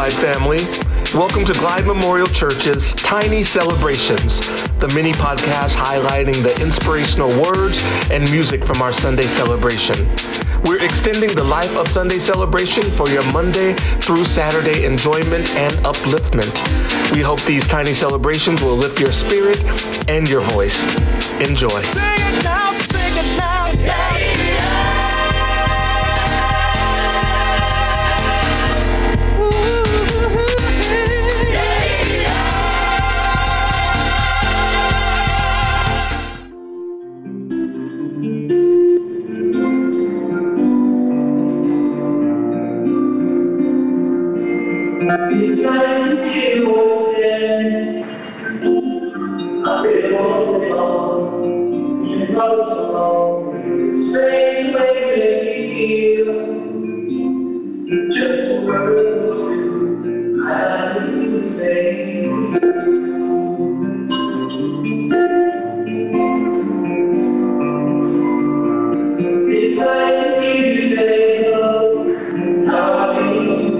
Glide family. Welcome to Glide Memorial Church's Tiny Celebrations, the mini podcast highlighting the inspirational words and music from our Sunday celebration. We're extending the life of Sunday celebration for your Monday through Saturday enjoyment and upliftment. We hope these tiny celebrations will lift your spirit and your voice. Enjoy. Sing it now, yeah. It's nice to hear what's there. I feel all alone. You know so long. Strange way to feel. Just a word. I like to do the same. It's nice to hear you say love. How I feel.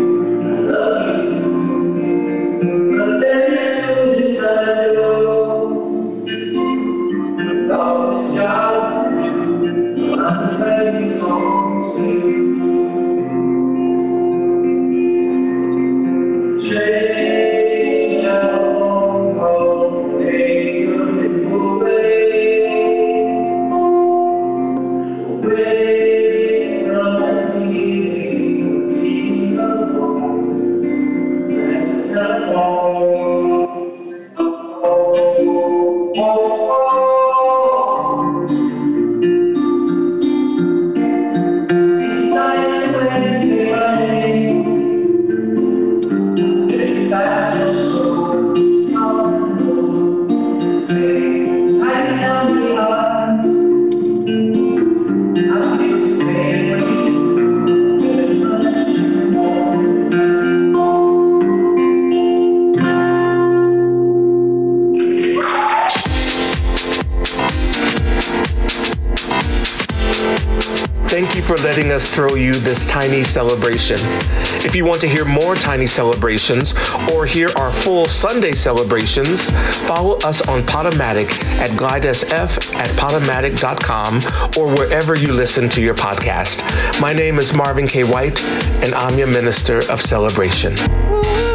Thank you for letting us throw you this tiny celebration. If you want to hear more tiny celebrations or hear our full Sunday celebrations, follow us on Podomatic at glidesf@podomatic.com or wherever you listen to your podcast. My name is Marvin K. White, and I'm your Minister of Celebration.